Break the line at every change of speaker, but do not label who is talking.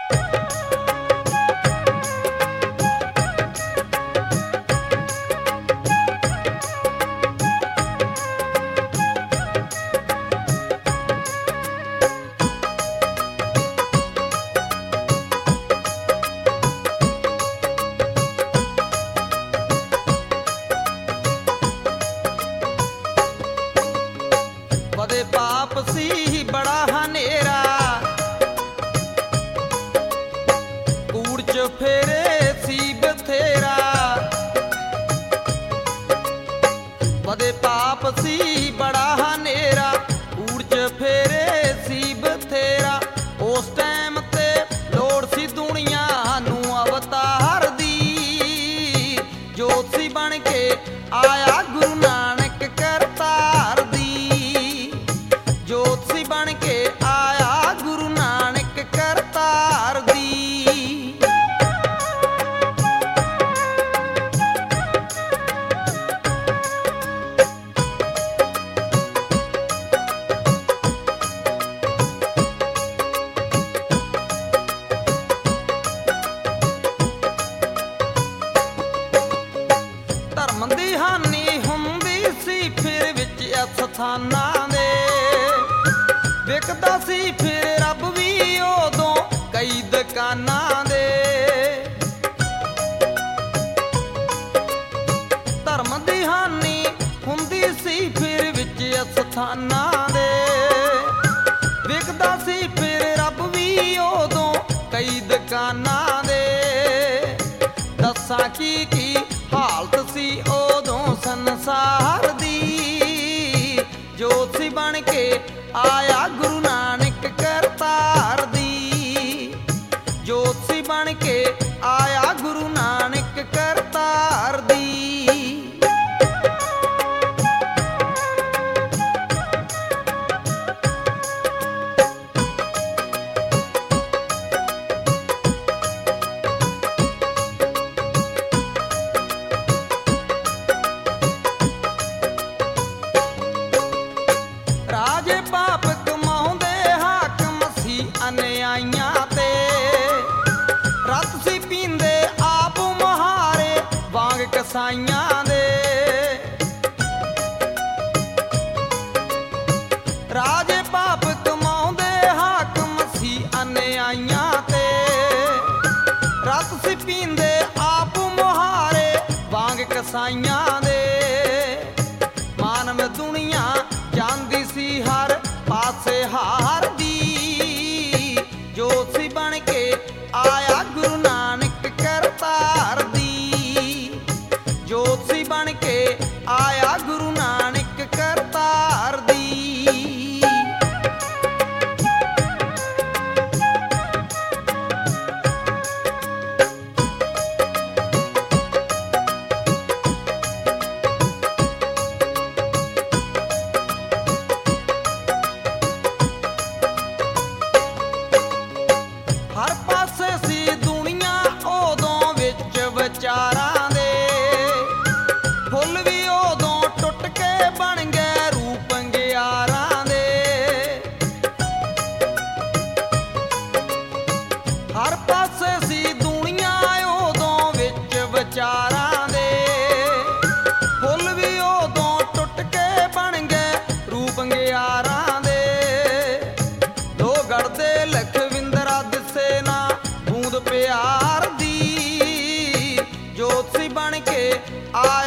ਵਦੇ ਪਾਪ ਸੀ ਬੜਾ ਹਨੇਰਾ, ਕੂੜ ਚ ਫੇਰੇ ਸੀ ਬਥੇਰਾ। ਵਦੇ ਪਾਪ ਸੀ ਬੜਾ ਹਨੇਰਾ, ਕੂੜ ਚ ਫੇਰੇ ਸੀ ਬਥੇਰਾ। ਉਸ ਟਾਈਮ ਤੇ ਲੋੜ ਸੀ ਦੁਨੀਆ ਨੂੰ ਅਵਤਾਰ ਦੀ, ਜੋਤ ਸੀ ਬਣ ਕੇ ਆਇਆ ਗੁਰੂ ਨਾਨਕ ਕਰਤਾਰ ਦੀ। ਜੋਤ ਸੀ ਬਣ ਕੇ ਆਇਆ ਗੁਰੂ ਨਾਨਕ ਕਰਤਾਰ ਦੀ। ਧਰਮ ਦੀ ਹਾਨੀ ਹੁੰਦੀ ਸੀ ਫਿਰ ਵਿੱਚ ਅਸਥਾਨਾਂ ਦੇ, ਵਿਕਦਾ ਸੀ ਫਿਰ ਰੱਬ ਵੀ ਉਦੋਂ ਕਈ ਦੁਕਾਨਾਂ ਦੇ। ਧਰਮ ਦੀ ਹਾਨੀ ਹੁੰਦੀ ਸੀ ਫਿਰ ਵਿੱਚ ਅਸਥਾਨਾਂ ਦੇ, ਵਿਕਦਾ ਸੀ ਫਿਰ ਰੱਬ ਵੀ ਉਦੋਂ ਕਈ ਦੁਕਾਨਾਂ ਦੇ। ਦੱਸਾਂ ਕੀ ਹਾਲਤ ਸੀ ਉਦੋਂ ਸੰਸਾਰ ਦੀ, ਜੋਤ ਸੀ ਬਣ ਕੇ ਆਇਆ ਗੁਰੂ ਨਾਨਕ ਕਰਤਾਰ ਦੀ। ਜੋਤ ਸੀ ਬਣ ਕੇ ਆਇਆ ਗੁਰੂ ਨਾਨਕ ਕਰਤਾਰ ਦੀ। ਰਾਜੇ ਪਾਪ ਕਮਾਉਂਦੇ ਹਾਕਮ ਸੀ ਅਨਿਆਈਆਂ ਤੇ, ਰਤ ਸੀ ਪੀਂਦੇ ਆਪ ਮੁਹਾਰੇ ਵਾਂਗ ਕਸਾਈਆਂ ਦੇ। ਰਾਜੇ ਪਾਪ ਕਮਾਉਂਦੇ ਹਾਕਮ ਸੀ ਅਨਿਆਈਆਂ ਤੇ, ਰਤ ਸੀ ਪੀਂਦੇ ਆਪ ਮੁਹਾਰੇ ਵਾਂਗ ਕਸਾਈਆਂ ਦੇ। ਮਾਨਵ ਦੁਨੀਆ ਜਾਂਦੀ ਸੀ ਹਰ ਪਾਸੇ ਹਾਰਦੀ, ਜੋਤ ਸੀ ਬਣ ਕੇ ਆਇਆ ਗੁਰੂ ਨਾਨਕ ਕਰਤਾਰ ਦੀ। ਜੋਤ ਸੀ ਬਣ ਕੇ ਆਇਆ ਗੁਰੂ ਨਾਨਕ ਕਰਤਾਰ ਦੀ। ਹਰ ਪਾਸੇ ਸੀ ਦੁਨੀਆ ਉਦੋਂ ਵਿੱਚ ਵਿਚਾਰਾਂ ਦੇ, ਫੁੱਲ ਵੀ ਉਦੋਂ ਟੁੱਟ ਕੇ ਬਣ ਗਏ ਰੂਪ ਅੰਗਿਆਰਾਂ ਦੇ। ਹਰ ਪਾਸੇ ਸੀ ਦੁਨੀਆ ਉਦੋਂ ਵਿੱਚ ਵਿਚਾਰਾਂ ਦੇ, ਫੁੱਲ ਵੀ ਉਦੋਂ ਟੁੱਟ ਕੇ ਬਣ ਗਏ ਰੂਪ ਅੰਗਿਆਰਾਂ ਦੇ। ਦੋ ਗੜਦੇ ਲਖਵਿੰਦਰਾ ਦਿਸੇ ਨਾ ਬੂੰਦ ਪਿਆਰ ਦੀ, ਜੋਤ ਸੀ ਬਣ ਕੇ ਆ